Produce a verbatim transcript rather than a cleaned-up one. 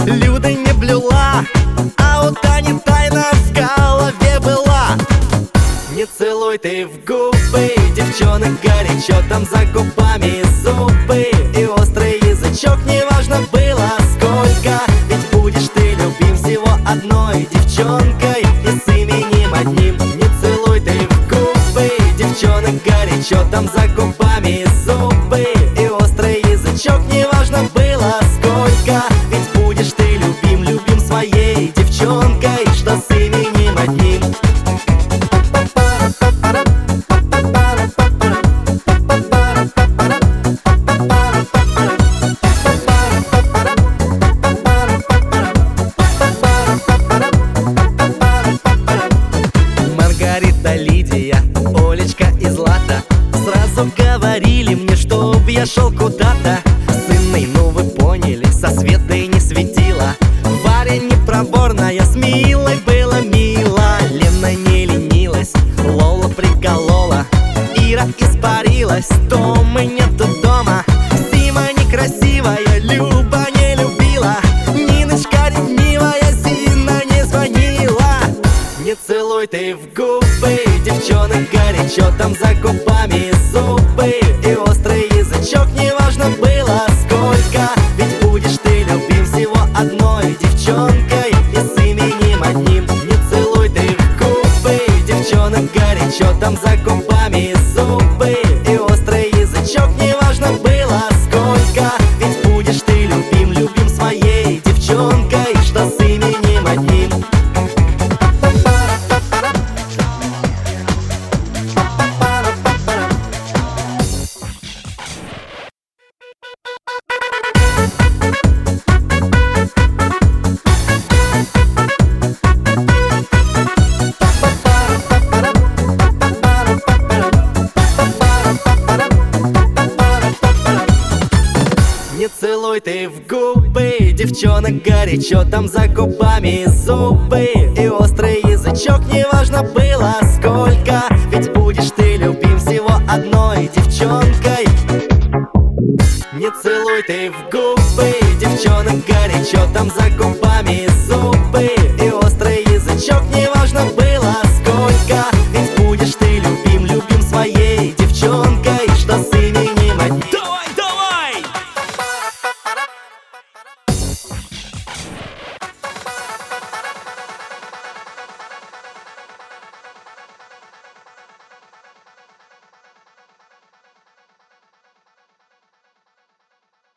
Люда не блюла, а у Тани тайна в голове была. Не целуй ты в губы, девчонок горячо, там за губами зубы и острый язычок. Неважно было сколько, ведь будешь ты любим всего одной девчонкой и с именем одним. Не целуй ты в губы, девчонок горячо, там за губами зубы и острый язычок. Неважно было сколько, ведь будешь ты любим, любим своей девчонкой, что с именем одним. Маргарита, Лидия, Олечка и Злата сразу говорили мне, чтоб я шел куда-то с Инной, ну вы поняли, со Светой не светила. Варя непроворная, с Милой было мило. Лена не ленилась, Лола приколола, Ира испарилась, Томы нету дома. Сима некрасивая, Люба не любила, Ниночка ревнивая, Зина не звонила. Не целуй ты в губы, девчонок горячо, там за губами зубы и острый язычок. Неважно было сколько, ведь будешь ты любим всего одной девчонкой и с именем одним. Не целуй ты в губы, девчонок горячо, там за губами зубы и острый язычок. Неважно было сколько, ведь будешь ты любим, любим своей девчонкой, что с именем одним. Не целуй ты в губы, девчонок горячо, там за губами зубы и острый язычок. Неважно было сколько, ведь будешь ты любим всего одной девчонкой. Не целуй ты в губы, девчонок горячо, там за губами зубы